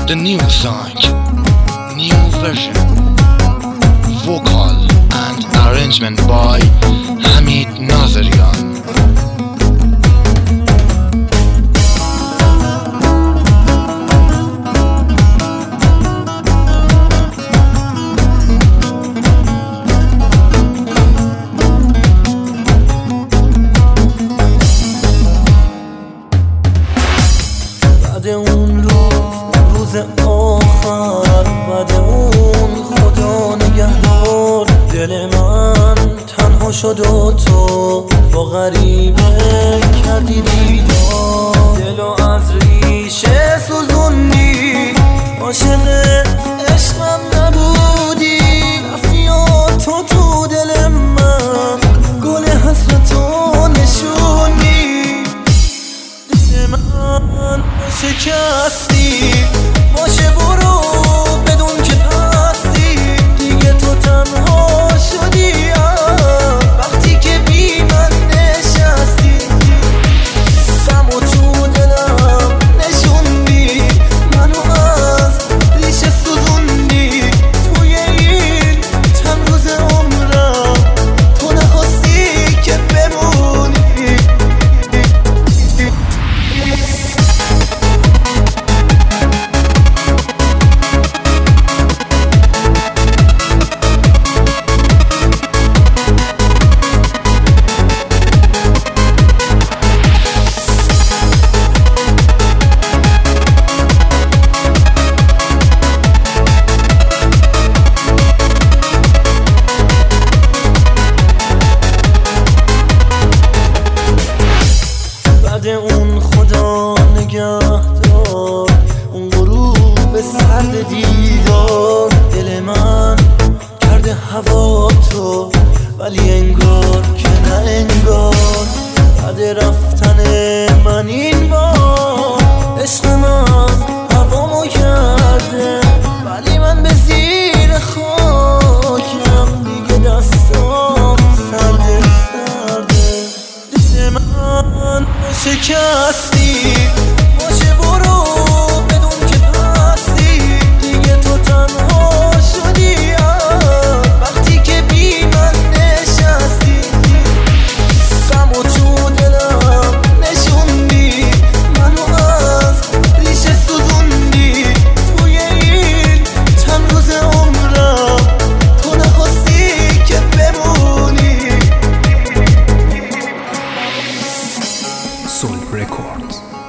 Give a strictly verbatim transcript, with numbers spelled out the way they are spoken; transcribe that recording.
The new song, new version, vocal and arrangement by Hamid Nazarian. بعد اون روز روز آخر، بعد اون خدا نگهدار، دل من تنها شد و تو با غریبه کردی دیدار. دلو از ریشه سوزوندی، عاشق عشقم نبودی، رفتی و تو تو دل من گل حسرتو نشوندی. دل من شکستی، باشه برو بدون که هستی، دیگه تو تنها شدی وقتی که بی من نشستی. غم و تو دلم نشوندی، منو از ریشه سوزوندی. توی این چند روز عمرم تو نخواستی که بمونی. بعد اون خدا نگهدار، اون غروب سرد دیدار، دل من کرده هوا تو، ولی انگار که نه انگار. بعد رفتن من این بار، عشق من هوامو کرده، ولی من به زیر خاکم، دیگه دستام سرده سرده. دل من شکستی، باشه برو بدون که هستی، دیگه تو تنها شدی وقتی که بی من نشستی. غم و تو دلم نشوندی، منو از ریشه سوزوندی. توی این چند روز عمرم تو نخواستی که بمونی. Soul Records.